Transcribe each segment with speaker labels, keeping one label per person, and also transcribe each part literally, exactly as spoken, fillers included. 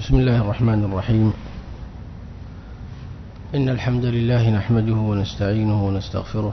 Speaker 1: بسم الله الرحمن الرحيم. إن الحمد لله نحمده ونستعينه ونستغفره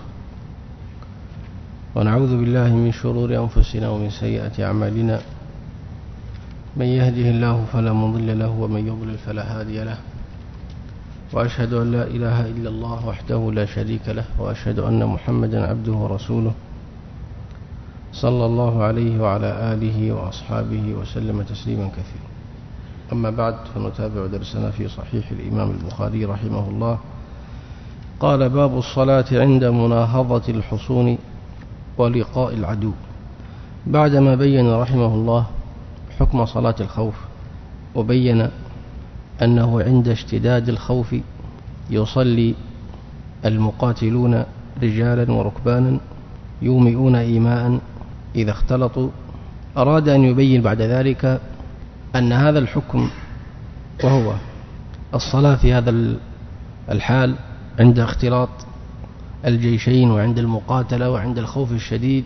Speaker 1: ونعوذ بالله من شرور أنفسنا ومن سيئات أعمالنا. من يهده الله فلا مضل له ومن يضلل فلا هادي له، وأشهد أن لا إله إلا الله وحده لا شريك له، وأشهد أن محمدا عبده ورسوله صلى الله عليه وعلى آله وأصحابه وسلم تسليما كثيرا. أما بعد، فنتابع درسنا في صحيح الإمام البخاري رحمه الله. قال: باب الصلاة عند مناهضة الحصون ولقاء العدو. بعدما بين رحمه الله حكم صلاة الخوف، وبين أنه عند اشتداد الخوف يصلي المقاتلون رجالا وركبانا يومئون إيماء إذا اختلطوا، أراد أن يبين بعد ذلك أن هذا الحكم، وهو الصلاة في هذا الحال عند اختلاط الجيشين وعند المقاتلة وعند الخوف الشديد،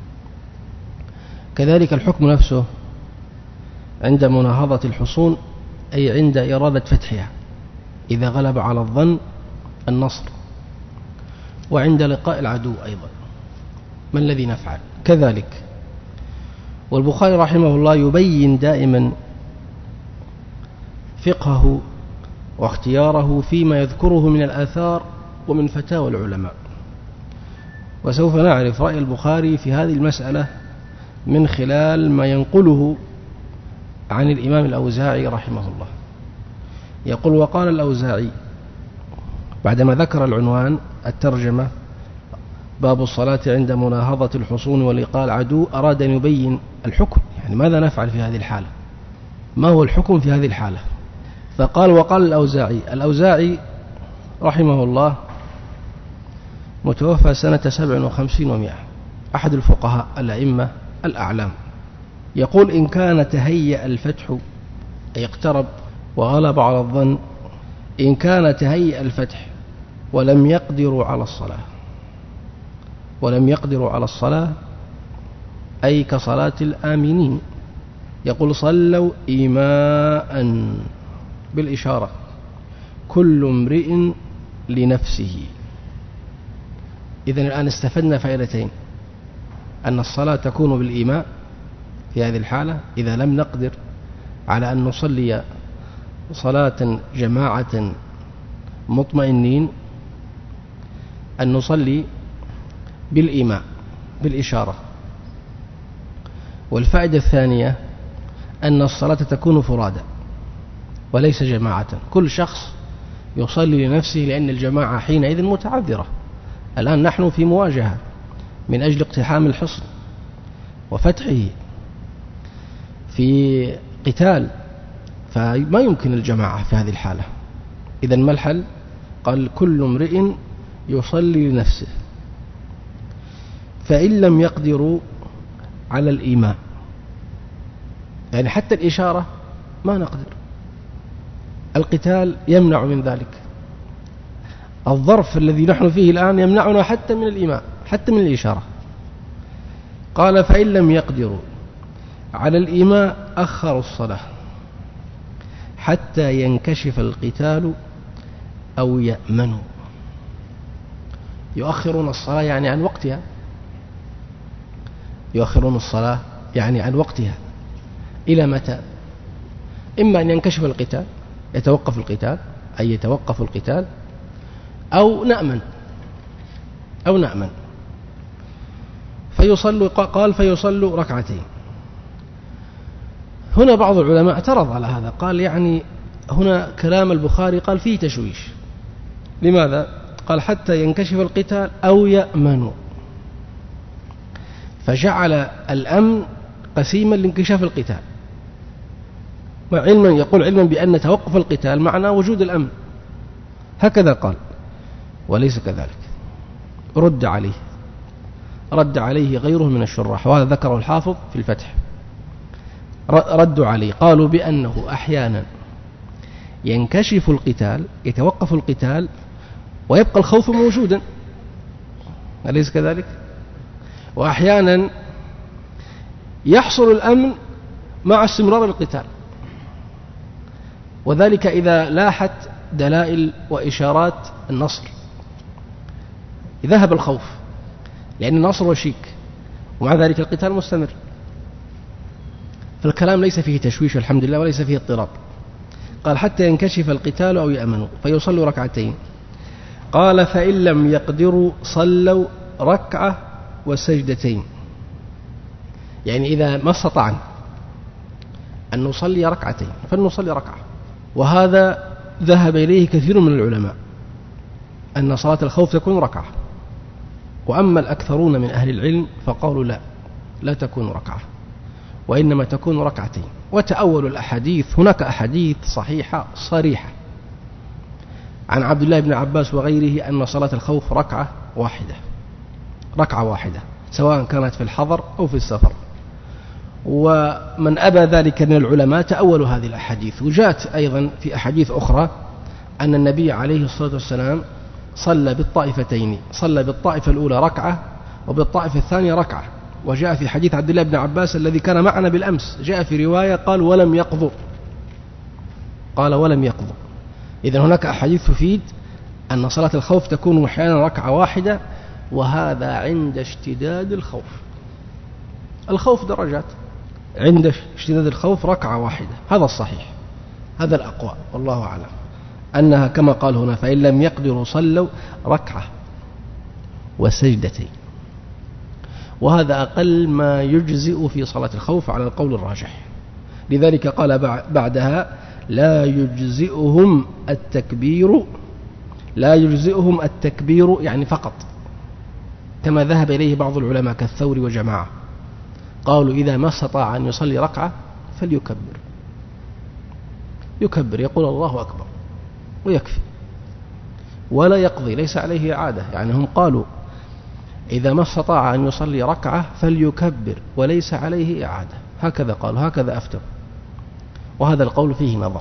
Speaker 1: كذلك الحكم نفسه عند مناهضة الحصون، أي عند إرادة فتحها إذا غلب على الظن النصر، وعند لقاء العدو أيضا ما الذي نفعل كذلك. والبخاري رحمه الله يبين دائما فقهه واختياره فيما يذكره من الآثار ومن فتاوى العلماء، وسوف نعرف رأي البخاري في هذه المسألة من خلال ما ينقله عن الإمام الأوزاعي رحمه الله. يقول: وقال الأوزاعي بعدما ذكر العنوان الترجمة باب الصلاة عند مناهضة الحصون ولقاء العدو، أراد أن يبين الحكم، يعني ماذا نفعل في هذه الحالة، ما هو الحكم في هذه الحالة. فقال: وقال الأوزاعي. الأوزاعي رحمه الله متوفى سنة سبع وخمسين ومائة، أحد الفقهاء الأئمة الأعلام. يقول: إن كان تهيأ الفتح، أي اقترب وغلب على الظن، إن كان تهيأ الفتح ولم يقدروا على الصلاة، ولم يقدروا على الصلاة أي كصلاة الآمنين، يقول: صلوا إيماء بالإشارة، كل امرئ لنفسه. إذن الآن استفدنا فائدتين: أن الصلاة تكون بالإيماء في هذه الحالة إذا لم نقدر على أن نصلي صلاة جماعة مطمئنين، أن نصلي بالإيماء بالإشارة. والفائدة الثانية أن الصلاة تكون فرادى وليس جماعة، كل شخص يصلي لنفسه، لأن الجماعة حينئذ متعذرة. الآن نحن في مواجهة من أجل اقتحام الحصن وفتحه، في قتال، فما يمكن الجماعة في هذه الحالة. إذن ما الحل؟ قال: كل امرئ يصلي لنفسه. فإن لم يقدروا على الإيماء، يعني حتى الإشارة ما نقدر، القتال يمنع من ذلك، الظرف الذي نحن فيه الآن يمنعنا حتى من الإيماء، حتى من الإشارة. قال: فإن لم يقدروا على الإيماء أخروا الصلاة حتى ينكشف القتال أو يأمنوا. يؤخرون الصلاة يعني عن وقتها، يؤخرون الصلاة يعني عن وقتها إلى متى؟ إما أن ينكشف القتال، يتوقف القتال، أي يتوقف القتال، أو نأمن أو نأمن فيصلوا. قال: فيصلوا ركعتين. هنا بعض العلماء اعترض على هذا، قال: يعني هنا كلام البخاري قال فيه تشويش. لماذا؟ قال: حتى ينكشف القتال أو يأمنوا، فجعل الأمن قسيما لانكشاف القتال، وعلما يقول علما بأن توقف القتال معنى وجود الأمن، هكذا قال، وليس كذلك. رد عليه رد عليه غيره من الشراح، وهذا ذكره الحافظ في الفتح. ردوا عليه، قالوا بأنه أحيانا ينكشف القتال، يتوقف القتال، ويبقى الخوف موجودا، أليس كذلك؟ وأحيانا يحصل الأمن مع استمرار القتال، وذلك إذا لاحت دلائل وإشارات النصر، ذهب الخوف، لأن النصر وشيك، ومع ذلك القتال مستمر. فالكلام ليس فيه تشويش الحمد لله، وليس فيه اضطراب. قال حتى ينكشف القتال أو يأمنوا فيصلوا ركعتين. قال فإن لم يقدروا صلوا ركعة وسجدتين، يعني إذا ما استطعنا أن نصلي ركعتين فلنصلي ركعة. وهذا ذهب إليه كثير من العلماء، أن صلاة الخوف تكون ركعة. وأما الأكثرون من أهل العلم فقالوا لا، لا تكون ركعة، وإنما تكون ركعتين. وتأولوا الأحاديث، هناك أحاديث صحيحة صريحة عن عبد الله بن عباس وغيره أن صلاة الخوف ركعة واحدة، ركعة واحدة سواء كانت في الحضر أو في السفر. ومن أبى ذلك من العلماء تأولوا هذه الأحاديث. وجاءت أيضا في أحاديث أخرى أن النبي عليه الصلاة والسلام صلى بالطائفتين، صلى بالطائفة الأولى ركعة وبالطائفة الثانية ركعة. وجاء في حديث عبد الله بن عباس الذي كان معنا بالأمس، جاء في رواية قال ولم يقضوا، قال ولم يقضوا. إذن هناك أحاديث تفيد أن صلاة الخوف تكون أحيانا ركعة واحدة، وهذا عند اشتداد الخوف. الخوف درجات، عند اشتداد الخوف ركعة واحدة، هذا الصحيح، هذا الأقوى والله أعلم، أنها كما قال هنا فإن لم يقدروا صلوا ركعة وسجدتين. وهذا أقل ما يجزئ في صلاة الخوف على القول الراجح. لذلك قال بعدها لا يجزئهم التكبير، لا يجزئهم التكبير يعني فقط، كما ذهب إليه بعض العلماء كالثوري وجماعة، قالوا إذا ما استطاع أن يصلي ركعة فليكبر، يكبر يقول الله أكبر ويكفي ولا يقضي، ليس عليه إعادة. يعني هم قالوا إذا ما استطاع أن يصلي ركعة فليكبر وليس عليه إعادة، هكذا قالوا، هكذا أفتوا. وهذا القول فيه نظر،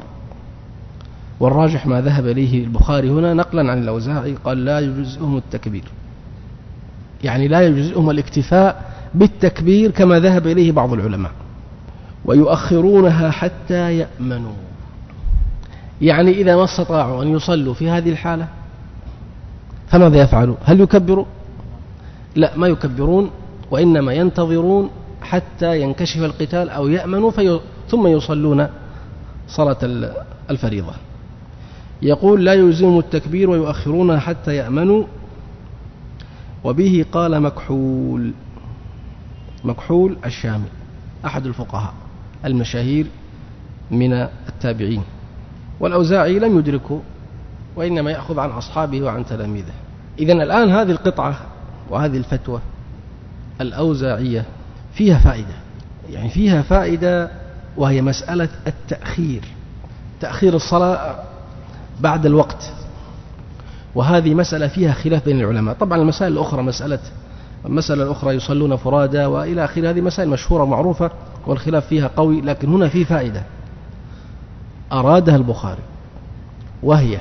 Speaker 1: والراجح ما ذهب إليه البخاري هنا نقلا عن الأوزاعي، قال لا يجزئهم التكبير، يعني لا يجزئهم الاكتفاء بالتكبير كما ذهب إليه بعض العلماء. ويؤخرونها حتى يأمنوا، يعني إذا ما استطاعوا أن يصلوا في هذه الحالة فماذا يفعلوا؟ هل يكبروا؟ لا، ما يكبرون، وإنما ينتظرون حتى ينكشف القتال أو يأمنوا في ثم يصلون صلاة الفريضة. يقول لا يلزمهم التكبير ويؤخرونها حتى يأمنوا. وبه قال مكحول، مكحول الشامي أحد الفقهاء المشاهير من التابعين، والأوزاعي لم يدركه وإنما يأخذ عن أصحابه وعن تلاميذه. إذن الآن هذه القطعة وهذه الفتوى الأوزاعية فيها فائدة، يعني فيها فائدة، وهي مسألة التأخير، تأخير الصلاة بعد الوقت. وهذه مسألة فيها خلاف بين العلماء. طبعا المسائل الأخرى، مسألة المسألة الأخرى يصلون فرادى وإلى آخر، هذه مسائل مشهورة معروفة والخلاف فيها قوي، لكن هنا في فائدة أرادها البخاري، وهي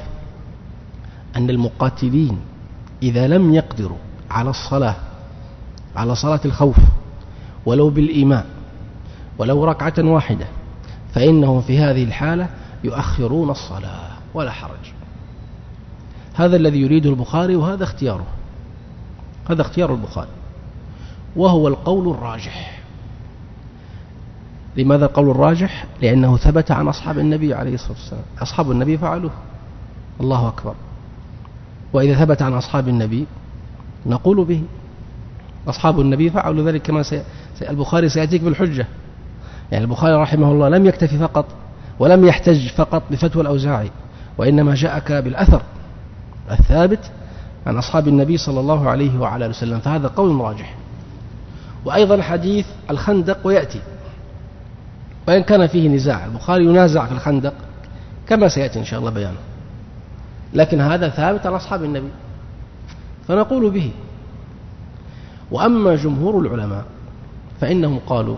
Speaker 1: أن المقاتلين إذا لم يقدروا على الصلاة، على صلاة الخوف ولو بالإيماء ولو ركعة واحدة، فإنهم في هذه الحالة يؤخرون الصلاة ولا حرج. هذا الذي يريده البخاري، وهذا اختياره، هذا اختيار البخاري، وهو القول الراجح. لماذا القول الراجح؟ لأنه ثبت عن أصحاب النبي عليه الصلاة والسلام، أصحاب النبي فعلوه، الله أكبر. وإذا ثبت عن أصحاب النبي نقول به، أصحاب النبي فعلوا ذلك كما سي... البخاري سيأتيك بالحجة. يعني البخاري رحمه الله لم يكتفي فقط ولم يحتج فقط بفتوى الأوزاعي، وإنما جاءك بالأثر الثابت عن أصحاب النبي صلى الله عليه وعلى آله وسلم، فهذا قول راجح. وأيضا حديث الخندق ويأتي، وإن كان فيه نزاع، البخاري ينازع في الخندق كما سيأتي إن شاء الله بيانه، لكن هذا ثابت عن أصحاب النبي فنقول به. وأما جمهور العلماء فإنهم قالوا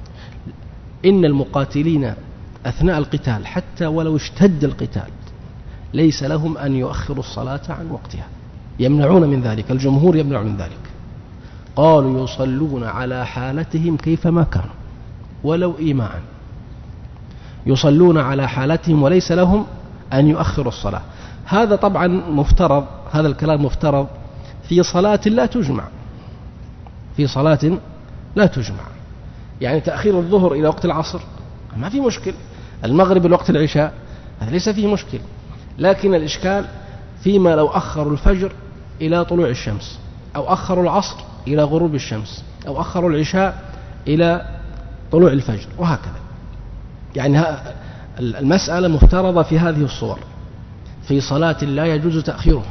Speaker 1: إن المقاتلين أثناء القتال حتى ولو اشتد القتال ليس لهم أن يؤخروا الصلاة عن وقتها، يمنعون من ذلك، الجمهور يمنع من ذلك. قالوا يصلون على حالتهم كيفما كانوا ولو إيماء. يصلون على حالتهم وليس لهم أن يؤخروا الصلاة. هذا طبعا مفترض، هذا الكلام مفترض في صلاة لا تجمع، في صلاة لا تجمع، يعني تأخير الظهر إلى وقت العصر ما في مشكل، المغرب إلى وقت العشاء هذا ليس فيه مشكل، لكن الإشكال فيما لو أخروا الفجر إلى طلوع الشمس، أو أخروا العصر إلى غروب الشمس، أو أخروا العشاء إلى طلوع الفجر، وهكذا. يعني المسألة مفترضة في هذه الصور، في صلاة لا يجوز تأخيرها،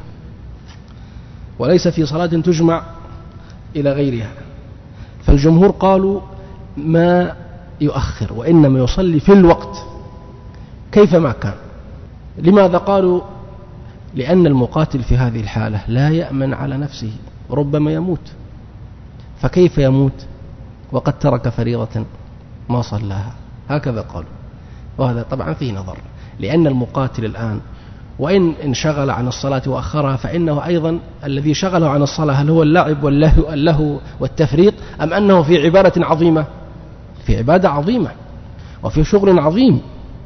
Speaker 1: وليس في صلاة تجمع إلى غيرها. فالجمهور قالوا ما يؤخر، وإنما يصلي في الوقت كيفما كان. لماذا قالوا؟ لأن المقاتل في هذه الحالة لا يأمن على نفسه، ربما يموت، فكيف يموت وقد ترك فريضة ما صلاها؟ هكذا قالوا، وهذا طبعا فيه نظر، لأن المقاتل الآن وإن انشغل عن الصلاة وأخرها فإنه أيضا الذي شغله عن الصلاة هل هو اللعب واللهو اللهو والتفريط، أم أنه في عبادة عظيمة؟ في عبادة عظيمة، وفي شغل عظيم،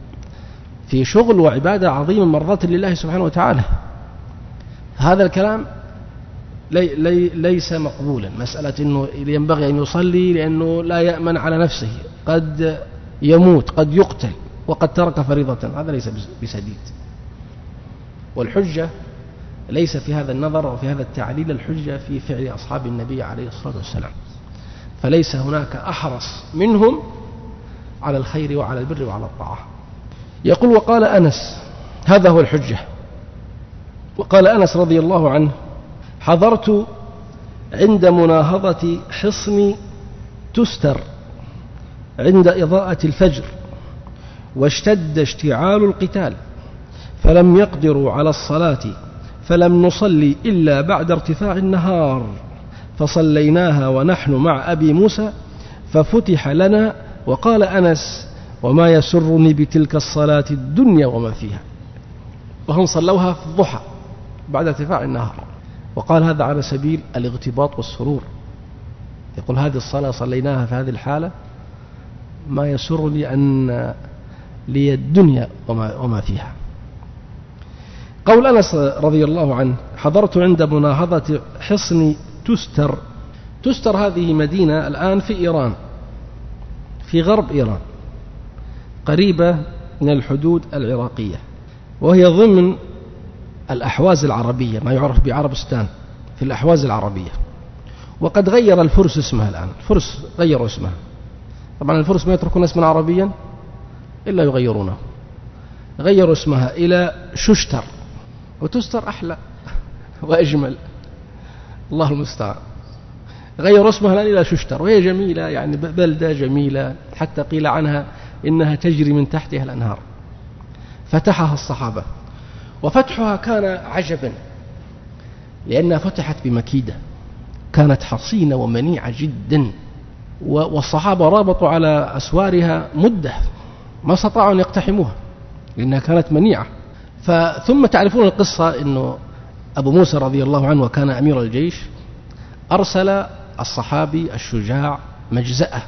Speaker 1: في شغل وعبادة عظيمة مرضاة لله سبحانه وتعالى. هذا الكلام لي لي ليس مقبولا، مسألة أنه ينبغي أن يصلي لأنه لا يأمن على نفسه، قد يموت، قد يقتل، وقد ترك فريضة، هذا ليس بسديد. والحجة ليس في هذا النظر وفي هذا التعليل، الحجة في فعل أصحاب النبي عليه الصلاة والسلام، فليس هناك أحرص منهم على الخير وعلى البر وعلى الطاعة. يقول وقال أنس، هذا هو الحجة، وقال أنس رضي الله عنه: حضرت عند مناهضة حصن تستر عند إضاءة الفجر، واشتد اشتعال القتال، فلم يقدروا على الصلاة، فلم نصلي إلا بعد ارتفاع النهار، فصليناها ونحن مع أبي موسى، ففتح لنا. وقال أنس: وما يسرني بتلك الصلاة الدنيا وما فيها. وهم صلوها في الضحى بعد ارتفاع النهار. وقال هذا على سبيل الاغتباط والسرور، يقول هذه الصلاة صليناها في هذه الحالة، ما يسرني أن لي الدنيا وما, وما فيها. قول أنس رضي الله عنه: حضرت عند مناهضة حصن تستر. تستر هذه مدينة الآن في إيران، في غرب إيران، قريبة من الحدود العراقية، وهي ضمن الأحواز العربية، ما يعرف بعربستان، في الأحواز العربية. وقد غير الفرس اسمها الآن، الفرس غيروا اسمها، طبعا الفرس ما يتركون اسما عربيا إلا يغيرونه، غيروا اسمها إلى ششتر، وتستر أحلى وأجمل، الله المستعان. غيروا اسمها الآن إلى ششتر، وهي جميلة، يعني بلدة جميلة، حتى قيل عنها إنها تجري من تحتها الأنهار. فتحها الصحابة، وفتحها كان عجبا، لأنها فتحت بمكيدة، كانت حصينة ومنيعة جدا، والصحابة رابطوا على أسوارها مدة ما استطاعوا أن يقتحموها لأنها كانت منيعة. ثم تعرفون القصة، أنه أبو موسى رضي الله عنه وكان أمير الجيش، أرسل الصحابي الشجاع مجزأة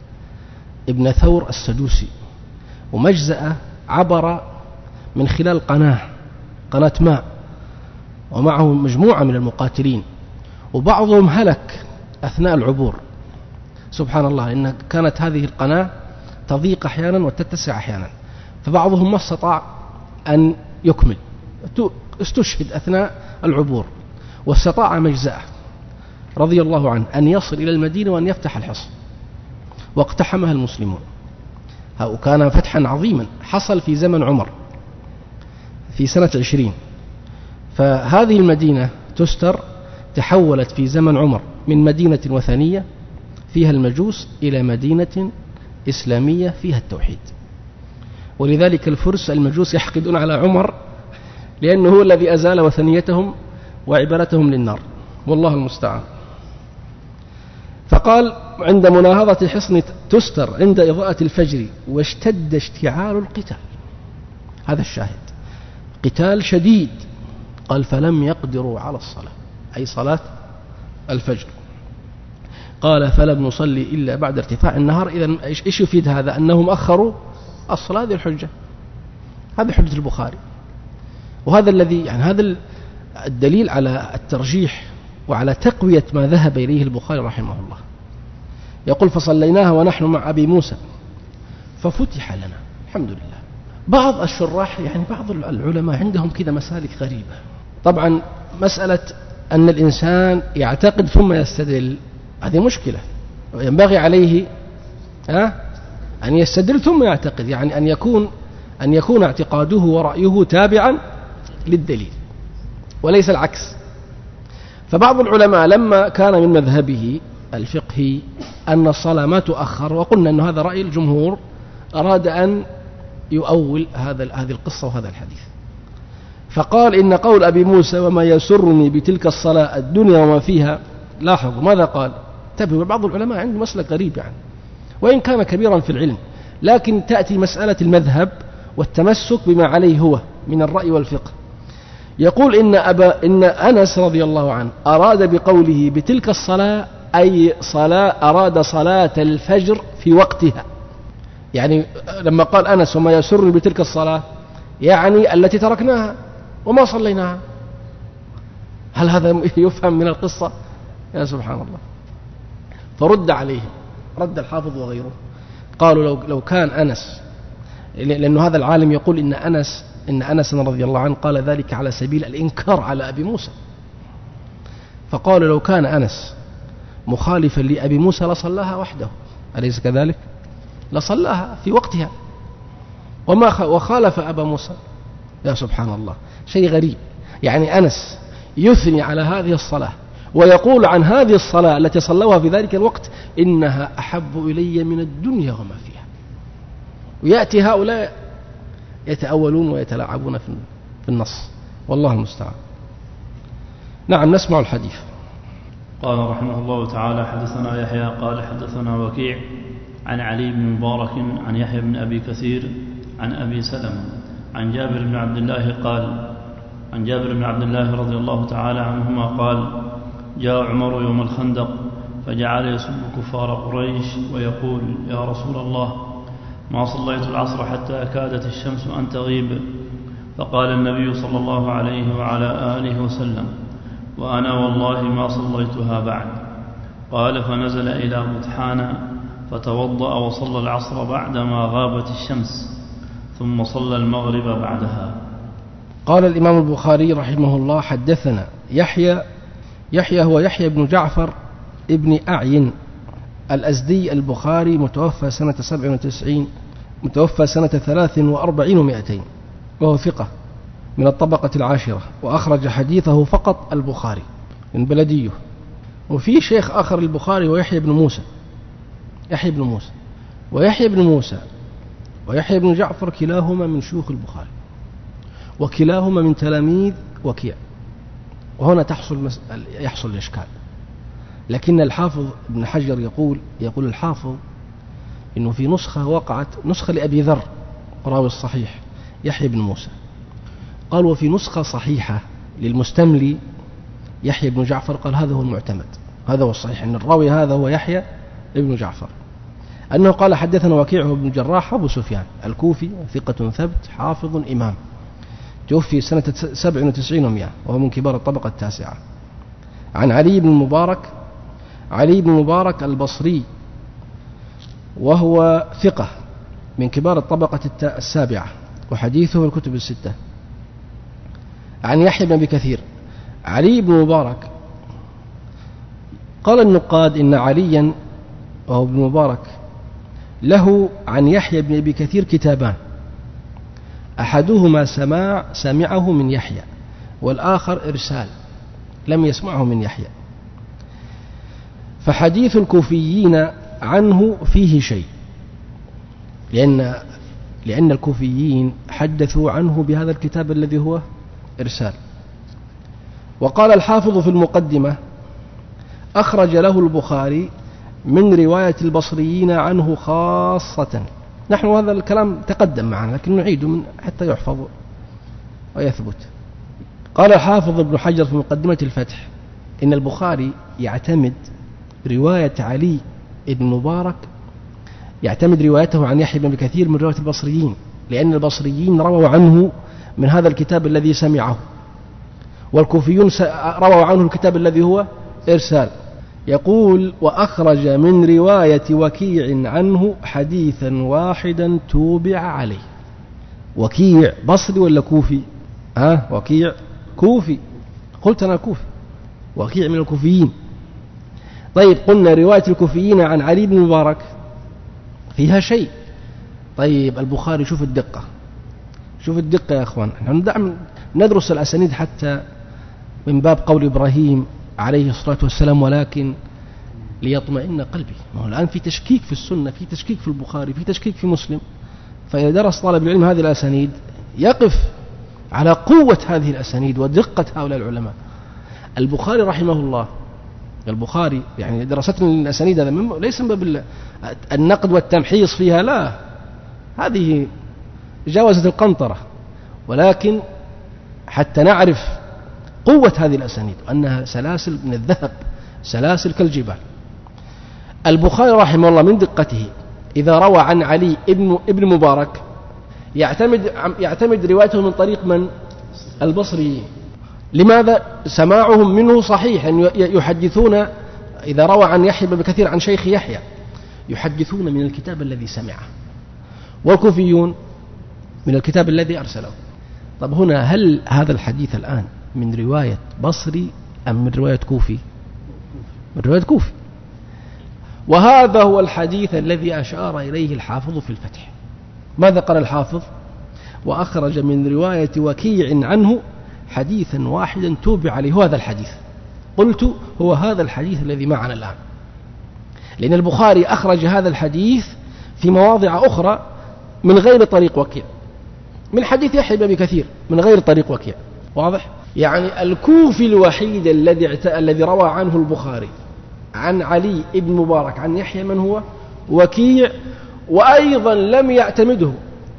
Speaker 1: ابن ثور السدوسي، ومجزأة عبر من خلال قناة قناة ماء، ومعه مجموعة من المقاتلين، وبعضهم هلك أثناء العبور. سبحان الله، إن كانت هذه القناة تضيق أحيانا وتتسع أحيانا، فبعضهم ما استطاع أن يكمل، استشهد أثناء العبور. واستطاع مجزأة رضي الله عنه أن يصل إلى المدينة وأن يفتح الحصن، واقتحمها المسلمون. وكان فتحا عظيما حصل في زمن عمر في سنة عشرين. فهذه المدينة تستر تحولت في زمن عمر من مدينة وثنية فيها المجوس إلى مدينة إسلامية فيها التوحيد. ولذلك الفرس المجوس يحقدون على عمر، لأنه هو الذي أزال وثنيتهم وعبادتهم للنار، والله المستعان. فقال: عند مناهضة حصن تستر عند إضاءة الفجر، واشتد اشتعال القتال. هذا الشاهد، قتال شديد. قال: فلم يقدروا على الصلاة، أي صلاة الفجر. قال: فلم نصلي إلا بعد ارتفاع النهار. إذن إيش يفيد هذا؟ أنهم أخروا أصل هذه الحجة، هذه حجة البخاري. وهذا الذي يعني هذا الدليل على الترجيح وعلى تقوية ما ذهب إليه البخاري رحمه الله. يقول فصليناها ونحن مع أبي موسى ففتح لنا. الحمد لله. بعض الشراح يعني بعض العلماء عندهم كذا مسالك غريبة. طبعا مسألة أن الإنسان يعتقد ثم يستدل هذه مشكلة، ينبغي عليه ها أن يستدل ثم يعتقد، يعني أن يكون أن يكون اعتقاده ورأيه تابعا للدليل وليس العكس. فبعض العلماء لما كان من مذهبه الفقهي أن الصلاة ما تؤخر، وقلنا أن هذا رأي الجمهور، أراد أن يؤول هذا هذه القصة وهذا الحديث، فقال إن قول أبي موسى وما يسرني بتلك الصلاة الدنيا وما فيها. لاحظوا ماذا قال؟ انتبهوا، بعض العلماء عنده مسلك غريب يعني وإن كان كبيرا في العلم، لكن تأتي مسألة المذهب والتمسك بما عليه هو من الرأي والفقه. يقول إن, أبا إن أنس رضي الله عنه أراد بقوله بتلك الصلاة أي صلاة، أراد صلاة الفجر في وقتها. يعني لما قال أنس وما يسر بتلك الصلاة يعني التي تركناها وما صليناها. هل هذا يفهم من القصة؟ يا سبحان الله. فرد عليه، رد الحافظ وغيره، قالوا لو, لو كان أنس، لأن هذا العالم يقول إن أنس إن أنس رضي الله عنه قال ذلك على سبيل الإنكار على أبي موسى، فقالوا لو كان أنس مخالفا لأبي موسى لصلاها وحده، أليس كذلك؟ لصلاها في وقتها وما وخالف أبا موسى. يا سبحان الله، شيء غريب. يعني أنس يثني على هذه الصلاة ويقول عن هذه الصلاة التي صلوها في ذلك الوقت إنها أحب إلي من الدنيا وما فيها، ويأتي هؤلاء يتأولون ويتلاعبون في النص، والله المستعان. نعم، نسمع الحديث.
Speaker 2: قال رحمه الله تعالى حدثنا يحيى قال حدثنا وكيع عن علي بن مبارك عن يحيى بن أبي كثير عن أبي سلمة عن جابر بن عبد الله قال عن جابر بن عبد الله رضي الله تعالى عنهما قال جاء عمر يوم الخندق فجعل يسب كفار قريش ويقول يا رسول الله ما صليت العصر حتى كادت الشمس أن تغيب، فقال النبي صلى الله عليه وعلى آله وسلم وأنا والله ما صليتها بعد. قال فنزل إلى بطحان فتوضأ وصلى العصر بعدما غابت الشمس ثم صلى المغرب بعدها.
Speaker 1: قال الإمام البخاري رحمه الله حدثنا يحيى يحيى هو يحيى بن جعفر ابن أعين الأزدي البخاري، متوفى سنة سبع وتسعين متوفى سنة ثلاث وأربعين ومائتين، وهو ثقة من الطبقة العاشرة، وأخرج حديثه فقط البخاري من بلديه. وفي شيخ آخر البخاري ويحيى بن موسى يحيى بن موسى ويحيى بن موسى ويحيى بن جعفر كلاهما من شيوخ البخاري وكلاهما من تلاميذ وكيع. وهنا تحصل مسألة يحصل الإشكال، لكن الحافظ ابن حجر يقول يقول الحافظ إنه في نسخة وقعت نسخة لأبي ذر راوي الصحيح يحيى بن موسى، قال وفي نسخة صحيحة للمستملي يحيى بن جعفر، قال هذا هو المعتمد، هذا هو الصحيح، أن الراوي هذا هو يحيى بن جعفر، أنه قال حدثنا وكيع بن جراح أبو سفيان الكوفي ثقة ثبت حافظ إمام، توفي سنة سبع وتسعين ومئة، وهو من كبار الطبقة التاسعة. عن علي بن مبارك علي بن مبارك البصري، وهو ثقة من كبار الطبقة السابعة، وحديثه الكتب الستة. عن يحيى بن أبي كثير. علي بن مبارك قال النقاد إن عليا وهو ابن مبارك له عن يحيى بن أبي كثير كتابان، أحدهما سماع سمعه من يحيى، والآخر إرسال لم يسمعه من يحيى. فحديث الكوفيين عنه فيه شيء، لأن لأن الكوفيين حدثوا عنه بهذا الكتاب الذي هو إرسال. وقال الحافظ في المقدمة أخرج له البخاري من رواية البصريين عنه خاصة. نحن هذا الكلام تقدم معنا لكن نعيده من حتى يحفظ ويثبت. قال الحافظ ابن حجر في مقدمة الفتح إن البخاري يعتمد رواية علي بن مبارك
Speaker 3: يعتمد روايته عن يحيى بن أبي كثير من رواية البصريين، لأن البصريين رووا عنه من هذا الكتاب الذي سمعه، والكوفيون رووا عنه الكتاب الذي هو إرسال. يقول: وأخرج من رواية وكيع عنه حديثا واحدا توبع عليه. وكيع بصري ولا كوفي؟ ها وكيع كوفي، قلت أنا كوفي، وكيع من الكوفيين. طيب قلنا رواية الكوفيين عن علي بن مبارك فيها شيء. طيب البخاري شوف الدقة، شوف الدقة يا أخوان. نحن ندرس الأسانيد حتى من باب قول إبراهيم عليه الصلاة والسلام ولكن ليطمئن قلبي. ما هو الآن في تشكيك في السنة، في تشكيك في البخاري، في تشكيك في مسلم، فإذا درس طالب العلم هذه الأسانيد يقف على قوة هذه الأسانيد ودقة هؤلاء العلماء. البخاري رحمه الله، البخاري يعني دراستنا للأسانيد هذا ليس من باب النقد والتمحيص فيها، لا، هذه جاوزت القنطرة، ولكن حتى نعرف قوة هذه الأسانيد وأنها سلاسل من الذهب، سلاسل كالجبال. البخاري رحمه الله من دقته إذا روى عن علي ابن ابن مبارك يعتمد يعتمد روايته من طريق من؟ البصريين. لماذا؟ سماعهم منه صحيح، أن يحدثون إذا روى عن يحيى بن كثير عن شيخ يحيى يحدثون من الكتاب الذي سمعه، والكوفيون من الكتاب الذي أرسله. طب هنا هل هذا الحديث الآن من رواية بصري أم من رواية كوفي؟ من رواية كوفي. وهذا هو الحديث الذي أشار إليه الحافظ في الفتح. ماذا قال الحافظ؟ وأخرج من رواية وكيع عنه حديثا واحدا توبع عليه. هو هذا الحديث، قلت هو هذا الحديث الذي معنا الآن، لأن البخاري أخرج هذا الحديث في مواضع أخرى من غير طريق وكيع، من حديث يحيى بن أبي كثير من غير طريق وكيع. واضح؟ يعني الكوفي الوحيد الذي الذي روى عنه البخاري عن علي بن مبارك عن يحيى من هو؟ وكيع، وأيضا لم يعتمده،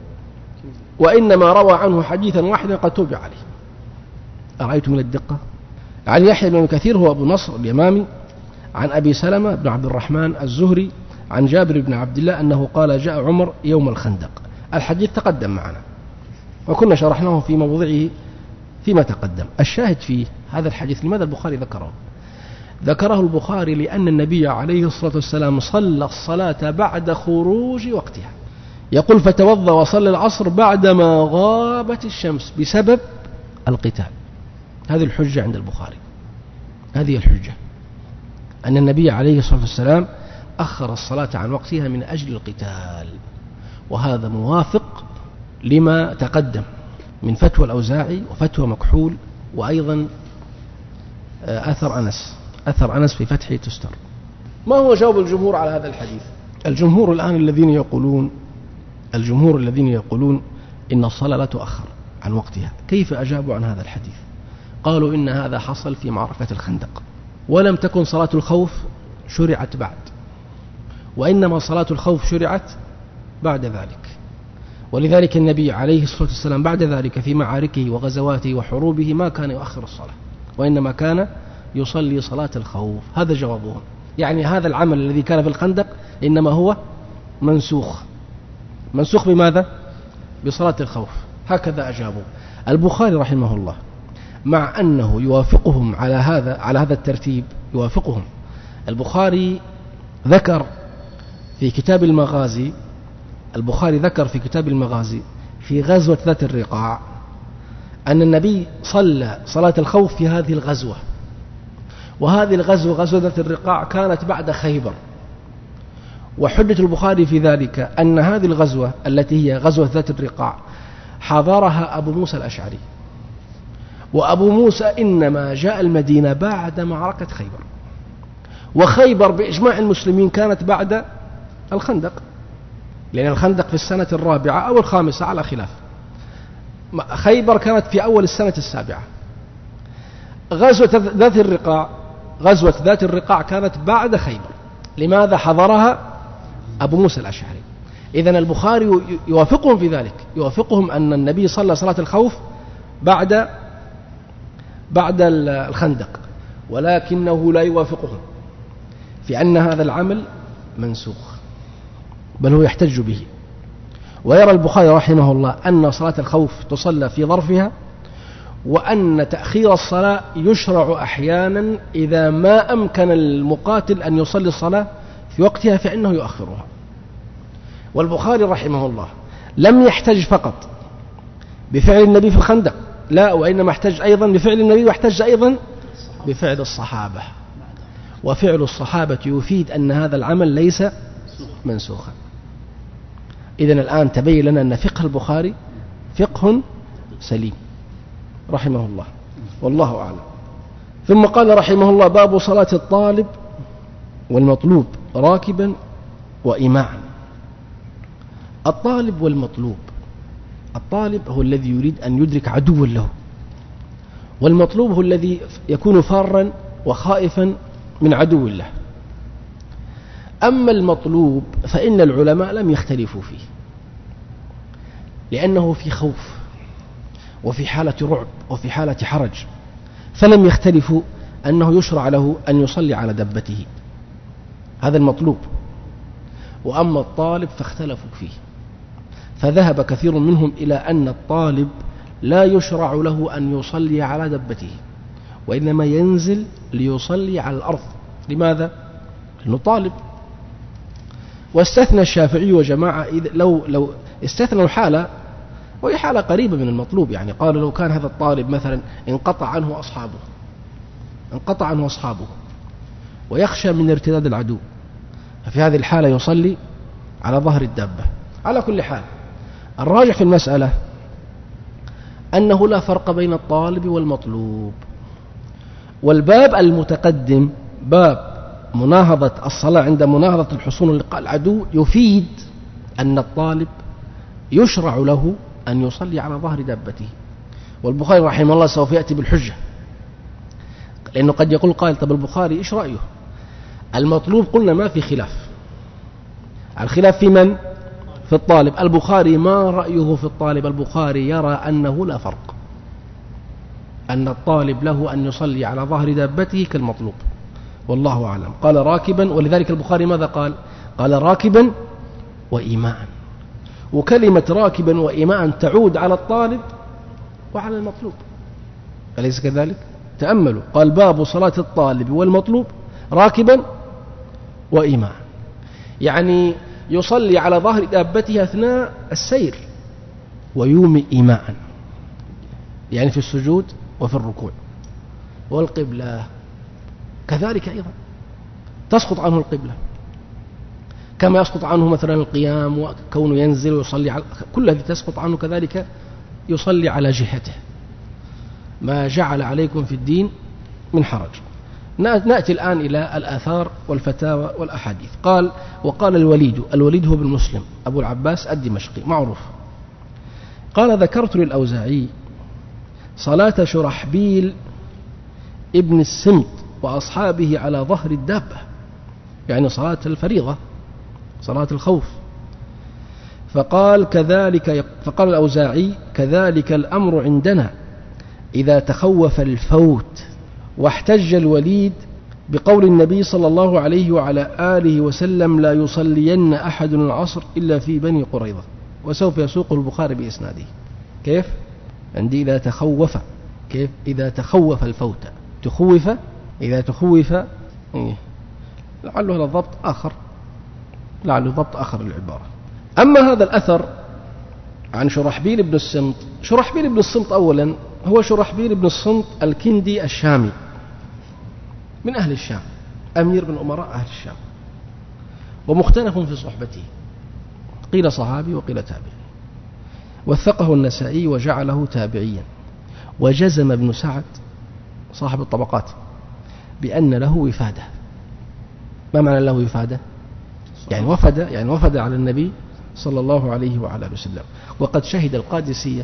Speaker 3: وإنما روى عنه حديثا واحدا قد توبع عليه. أرأيتم من الدقة؟ عن يحيى بن أبي كثير هو أبو نصر اليمامي عن أبي سلمة بن عبد الرحمن الزهري عن جابر بن عبد الله أنه قال جاء عمر يوم الخندق. الحديث تقدم معنا وكنا شرحناه في موضعه فيما تقدم. الشاهد فيه هذا الحديث لماذا البخاري ذكره؟ ذكره البخاري لأن النبي عليه الصلاة والسلام صلى الصلاة بعد خروج وقتها. يقول فتوضأ وصلى العصر بعدما غابت الشمس بسبب القتال. هذه الحجة عند البخاري، هذه الحجة أن النبي عليه الصلاة والسلام أخر الصلاة عن وقتها من أجل القتال، وهذا موافق لما تقدم من فتوى الأوزاعي وفتوى مكحول، وأيضا أثر أنس أثر أنس في فتحه تستر. ما هو جواب الجمهور على هذا الحديث؟ الجمهور الآن الذين يقولون الجمهور الذين يقولون إن الصلاة لا تؤخر عن وقتها، كيف أجابوا عن هذا الحديث؟ قالوا إن هذا حصل في معركة الخندق، ولم تكن صلاة الخوف شرعت بعد، وإنما صلاة الخوف شرعت بعد ذلك. ولذلك النبي عليه الصلاة والسلام بعد ذلك في معاركه وغزواته وحروبه ما كان يؤخر الصلاة، وإنما كان يصلي صلاة الخوف. هذا جوابهم، يعني هذا العمل الذي كان في الخندق إنما هو منسوخ. منسوخ بماذا؟ بصلاة الخوف. هكذا أجابوا. البخاري رحمه الله مع أنه يوافقهم على هذا على هذا الترتيب، يوافقهم. البخاري ذكر في كتاب المغازي البخاري ذكر في كتاب المغازي في غزوة ذات الرقاع أن النبي صلى صلاة الخوف في هذه الغزوة، وهذه الغزوة غزوة ذات الرقاع كانت بعد خيبر. وحجة البخاري في ذلك أن هذه الغزوة التي هي غزوة ذات الرقاع حضرها أبو موسى الأشعري، وأبو موسى إنما جاء المدينة بعد معركة خيبر، وخيبر بإجماع المسلمين كانت بعد الخندق، لأن الخندق في السنة الرابعة أو الخامسة على خلاف. خيبر كانت في أول السنة السابعة. غزوة ذات الرقاع غزوة ذات الرقاع كانت بعد خيبر. لماذا حضرها أبو موسى الأشعري؟ إذن البخاري يوافقهم في ذلك، يوافقهم أن النبي صلى صلاة الخوف بعد بعد الخندق، ولكنه لا يوافقهم في أن هذا العمل منسوخ. بل هو يحتج به. ويرى البخاري رحمه الله أن صلاة الخوف تصلى في ظرفها، وأن تأخير الصلاة يشرع أحيانا إذا ما أمكن المقاتل أن يصلي الصلاة في وقتها فإنه يؤخرها. والبخاري رحمه الله لم يحتج فقط بفعل النبي في الخندق، لا، وإنما احتج أيضا بفعل النبي، واحتج أيضا بفعل الصحابة. وفعل الصحابة يفيد أن هذا العمل ليس منسوخا. إذن الآن تبين لنا أن فقه البخاري فقه سليم رحمه الله، والله أعلم. ثم قال رحمه الله: باب صلاة الطالب والمطلوب راكبا وإيماعا. الطالب والمطلوب، الطالب هو الذي يريد أن يدرك عدوا له، والمطلوب هو الذي يكون فارا وخائفا من عدو له. أما المطلوب فإن العلماء لم يختلفوا فيه، لأنه في خوف وفي حالة رعب وفي حالة حرج، فلم يختلفوا أنه يشرع له أن يصلي على دبته، هذا المطلوب. وأما الطالب فاختلفوا فيه، فذهب كثير منهم إلى أن الطالب لا يشرع له أن يصلي على دبته، وإنما ينزل ليصلي على الأرض. لماذا؟ لأنه طالب. واستثنى الشافعي وجماعة لو لو استثنوا حالة، وهي حالة قريبة من المطلوب، يعني قالوا لو كان هذا الطالب مثلا انقطع عنه أصحابه انقطع عنه أصحابه ويخشى من ارتداد العدو، ففي هذه الحالة يصلي على ظهر الدابة. على كل حال الراجح في المسألة أنه لا فرق بين الطالب والمطلوب. والباب المتقدم باب مناهضة الصلاة عند مناهضة الحصون لقاء العدو يفيد أن الطالب يشرع له أن يصلي على ظهر دابته. والبخاري رحمه الله سوف يأتي بالحجة، لأنه قد يقول قائل: طب البخاري إيش رأيه؟ المطلوب قلنا ما في خلاف، الخلاف في من؟ في الطالب. البخاري ما رأيه في الطالب؟ البخاري يرى أنه لا فرق، أن الطالب له أن يصلي على ظهر دابته كالمطلوب، والله أعلم. قال راكبا، ولذلك البخاري ماذا قال؟ قال راكبا وإيماء. وكلمة راكبا وإيماء تعود على الطالب وعلى المطلوب، أليس كذلك؟ تأملوا، قال: باب صلاة الطالب والمطلوب راكبا وإيماء، يعني يصلي على ظهر دابته أثناء السير، ويومي إيماء، يعني في السجود وفي الركوع. والقبلة كذلك أيضا تسقط عنه القبلة، كما يسقط عنه مثلا القيام وكونه ينزل ويصلي على كل هذه تسقط عنه، كذلك يصلي على جهته. ما جعل عليكم في الدين من حرج. نأتي الآن إلى الآثار والفتاوى والأحاديث. قال: وقال الوليد، الوليد هو بن مسلم أبو العباس الدمشقي معروف، قال: ذكرت للأوزاعي صلاة شرحبيل ابن السمط وأصحابه على ظهر الدابة، يعني صلاة الفريضة، صلاة الخوف. فقال كذلك فقال الأوزاعي: كذلك الأمر عندنا إذا تخوف الفوت. واحتج الوليد بقول النبي صلى الله عليه وعلى آله وسلم: لا يصلين أحد العصر إلا في بني قريظة. وسوف يسوق البخاري بإسناده. كيف؟ عندي إذا تخوف، كيف؟ إذا تخوف الفوت، تخوف، إذا تخوف، إيه؟ لعله هذا الضبط آخر، لعله ضبط آخر للعبارة. أما هذا الأثر عن شرحبيل بن السمط، شرحبيل بن السمط أولا هو شرحبيل بن السمط الكندي الشامي من أهل الشام، أمير من أمراء أهل الشام، ومختلف في صحبته، قيل صحابي وقيل تابعي. وثقه النسائي وجعله تابعيا. وجزم ابن سعد صاحب الطبقات بأن له وفادة. ما معنى له وفادة؟ يعني وفد يعني وفد على النبي صلى الله عليه وعلى آله وسلم. وقد شهد القادسية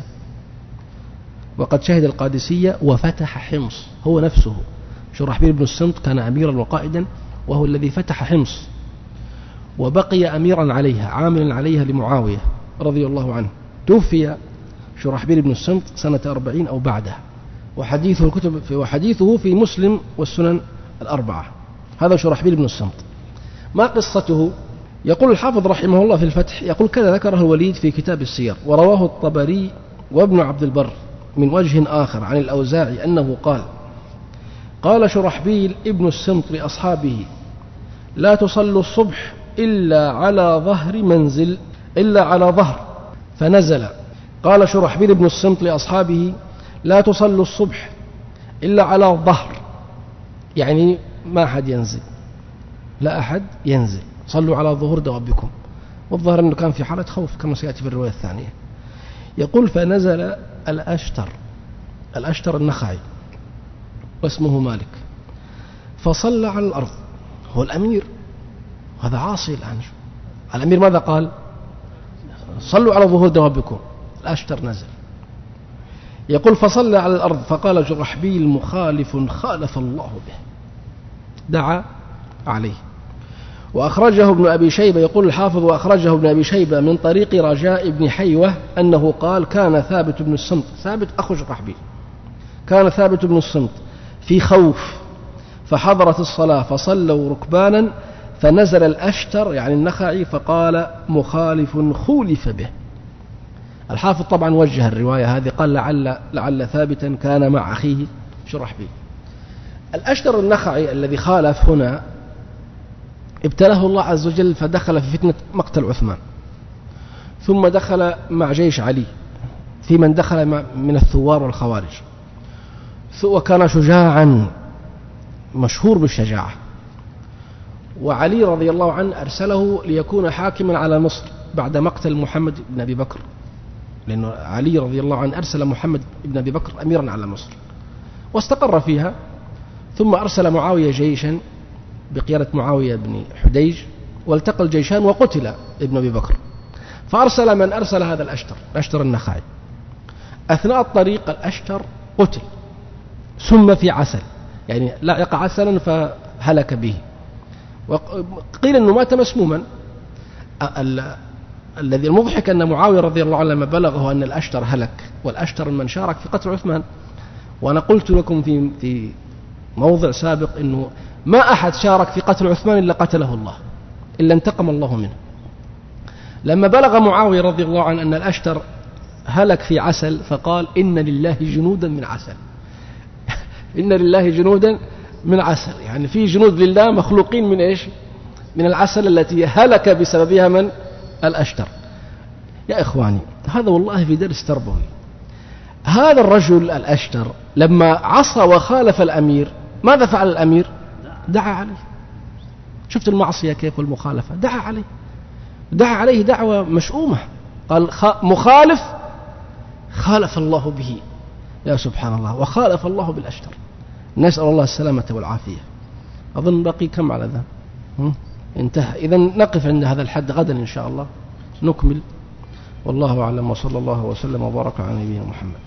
Speaker 3: وقد شهد القادسية وفتح حمص، هو نفسه شرحبيل بن السمط كان أميرا وقائدا، وهو الذي فتح حمص، وبقي أميرا عليها عاملا عليها لمعاوية رضي الله عنه. توفي شرحبيل بن السمط سنة أربعين أو بعدها، وحديثه الكتب في وحديثه في مسلم والسنن الأربعة. هذا شرحبيل بن السمط. ما قصته؟ يقول الحافظ رحمه الله في الفتح، يقول كذا ذكره الوليد في كتاب السير، ورواه الطبري وابن عبد البر من وجه آخر عن الأوزاعي أنه قال: قال شرحبيل ابن السمط لأصحابه: لا تصلوا الصبح إلا على ظهر منزل إلا على ظهر، فنزل. قال شرحبيل ابن السمط لأصحابه: لا تصلوا الصبح إلا على ظهر، يعني ما أحد ينزل، لا أحد ينزل، صلوا على ظهور دوابكم. والظاهر أنه كان في حالة خوف كما سيأتي في الرواية الثانية. يقول: فنزل الأشتر، الأشتر النخعي واسمه مالك، فصلى على الأرض، هو الأمير، هذا عاصي الآن. الأمير ماذا قال؟ صلوا على ظهور دوابكم. الأشتر نزل. يقول: فصلى على الأرض، فقال شرحبيل: مخالف خالف الله به، دعا عليه. وأخرجه ابن أبي شيبة، يقول الحافظ: وأخرجه ابن أبي شيبة من طريق رجاء بن حيوة أنه قال: كان ثابت بن الصمت، ثابت أخو شرحبيل، كان ثابت بن الصمت في خوف، فحضرت الصلاة فصلوا ركبانا، فنزل الأشتر يعني النخعي فقال: مخالف خولف به. الحافظ طبعا وجه الرواية هذه، قال: لعل, لعل ثابتا كان مع أخيه شرحبيل. الأشتر النخعي الذي خالف هنا ابتلاه الله عز وجل، فدخل في فتنة مقتل عثمان، ثم دخل مع جيش علي في من دخل من الثوار والخوارج، وكان شجاعا مشهور بالشجاعة. وعلي رضي الله عنه أرسله ليكون حاكما على مصر بعد مقتل محمد بن أبي بكر، لأن علي رضي الله عنه أرسل محمد بن أبي بكر أميرا على مصر واستقر فيها، ثم أرسل معاوية جيشا بقيادة معاوية بن حديج، والتقى الجيشان وقتل ابن أبي بكر، فأرسل من أرسل هذا الأشتر، الأشتر النخعي. أثناء الطريق الأشتر قتل، سم في عسل، يعني لعق عسلا فهلك به، وقيل أنه مات مسموما. الذي المضحك أن معاوية رضي الله عنه لما بلغه أن الأشتر هلك، والأشتر من شارك في قتل عثمان، وأنا قلت لكم في في موضع سابق أنه ما أحد شارك في قتل عثمان إلا قتله الله، إلا انتقم الله منه. لما بلغ معاوية رضي الله عنه أن الأشتر هلك في عسل، فقال: إن لله جنودا من عسل إن لله جنودا من عسل، يعني في جنود لله مخلوقين من إيش؟ من العسل التي هلك بسببها من؟ الأشتر. يا إخواني، هذا والله في درس تربوي. هذا الرجل الأشتر لما عصى وخالف الأمير، ماذا فعل الأمير؟ دعا عليه. شفت المعصية كيف والمخالفة؟ دعا عليه، دعا عليه دعوة مشؤومة، قال: مخالف خالف الله به. يا سبحان الله، وخالف الله بالأشتر. نسأل الله السلامة والعافية. أظن بقي كم على ذا؟ انتهى. إذن نقف عند هذا الحد، غدا إن شاء الله نكمل. والله أعلم، وصلى الله وسلم وبارك على نبينا محمد.